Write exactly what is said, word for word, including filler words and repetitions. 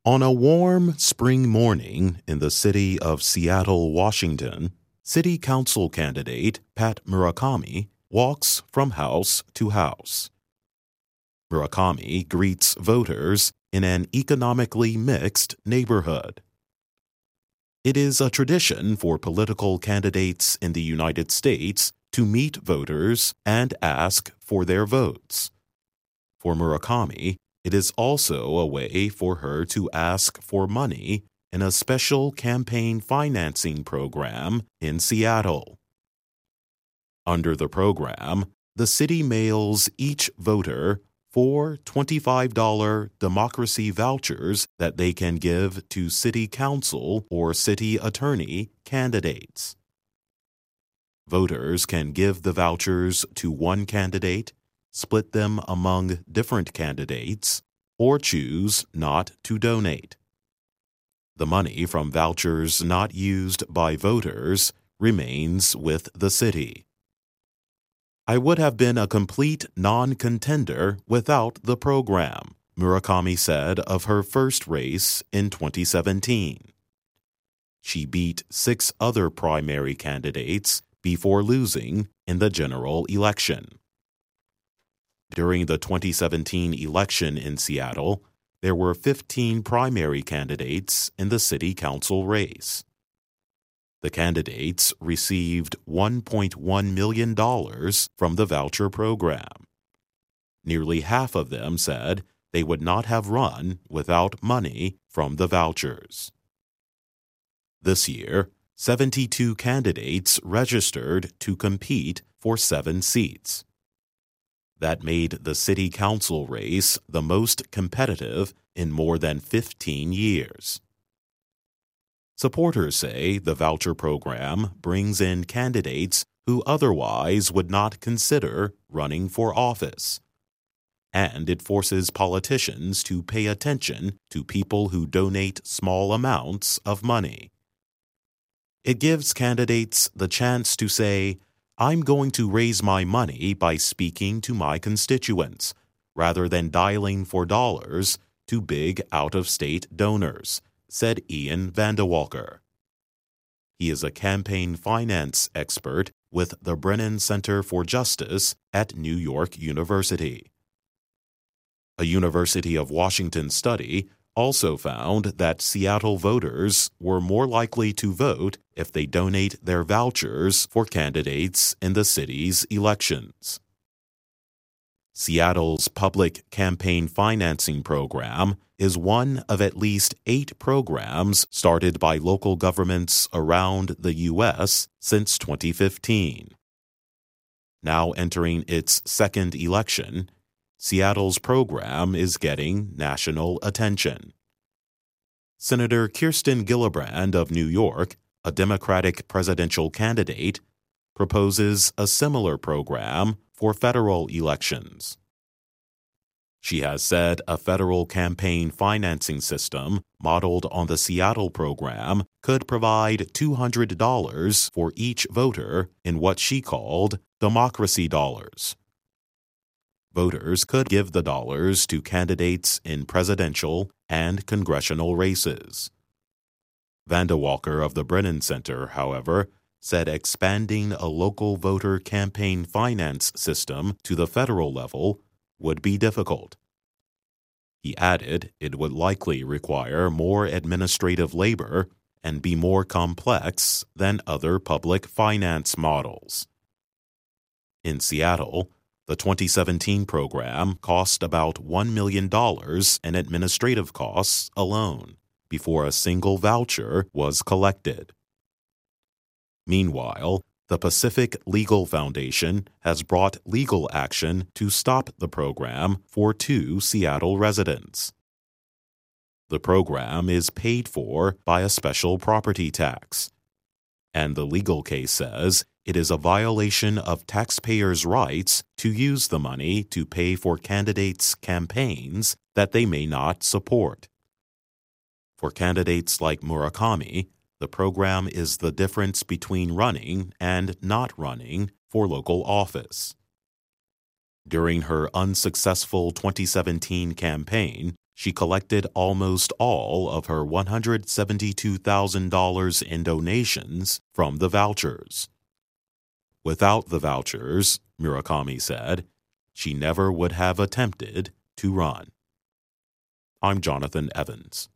On a warm spring morning in the city of Seattle, Washington, City Council candidate Pat Murakami walks from house to house. Murakami greets voters in an economically mixed neighborhood. It is a tradition for political candidates in the United States to meet voters and ask for their votes. For Murakami, it is also a way for her to ask for money in a special campaign financing program in Seattle. Under the program, the city mails each voter four twenty-five dollar democracy vouchers that they can give to city council or city attorney candidates. Voters can give the vouchers to one candidate, split them among different candidates, or choose not to donate. The money from vouchers not used by voters remains with the city. I would have been a complete non-contender without the program, Murakami said of her first race in twenty seventeen. She beat six other primary candidates before losing in the general election. During the twenty seventeen election in Seattle, there were fifteen primary candidates in the city council race. The candidates received one point one million dollars from the voucher program. Nearly half of them said they would not have run without money from the vouchers. This year, seventy-two candidates registered to compete for seven seats. That made the city council race the most competitive in more than fifteen years. Supporters say the voucher program brings in candidates who otherwise would not consider running for office. And it forces politicians to pay attention to people who donate small amounts of money. It gives candidates the chance to say, I'm going to raise my money by speaking to my constituents, rather than dialing for dollars to big out-of-state donors, said Ian Vandewalker. He is a campaign finance expert with the Brennan Center for Justice at New York University. A University of Washington study also found that Seattle voters were more likely to vote if they donate their vouchers for candidates in the city's elections. Seattle's public campaign financing program is one of at least eight programs started by local governments around the U S since twenty fifteen. Now entering its second election, Seattle's program is getting national attention. Senator Kirsten Gillibrand of New York, a Democratic presidential candidate, proposes a similar program for federal elections. She has said a federal campaign financing system modeled on the Seattle program could provide two hundred dollars for each voter in what she called democracy dollars. Voters could give the dollars to candidates in presidential and congressional races. Vandewalker of the Brennan Center, however, said expanding a local voter campaign finance system to the federal level would be difficult. He added it would likely require more administrative labor and be more complex than other public finance models. In Seattle, the twenty seventeen program cost about one million dollars in administrative costs alone before a single voucher was collected. Meanwhile, the Pacific Legal Foundation has brought legal action to stop the program for two Seattle residents. The program is paid for by a special property tax, and the legal case says it is a violation of taxpayers' rights to use the money to pay for candidates' campaigns that they may not support. For candidates like Murakami, the program is the difference between running and not running for local office. During her unsuccessful twenty seventeen campaign, she collected almost all of her one hundred seventy-two thousand dollars in donations from the vouchers. Without the vouchers, Murakami said, she never would have attempted to run. I'm Jonathan Evans.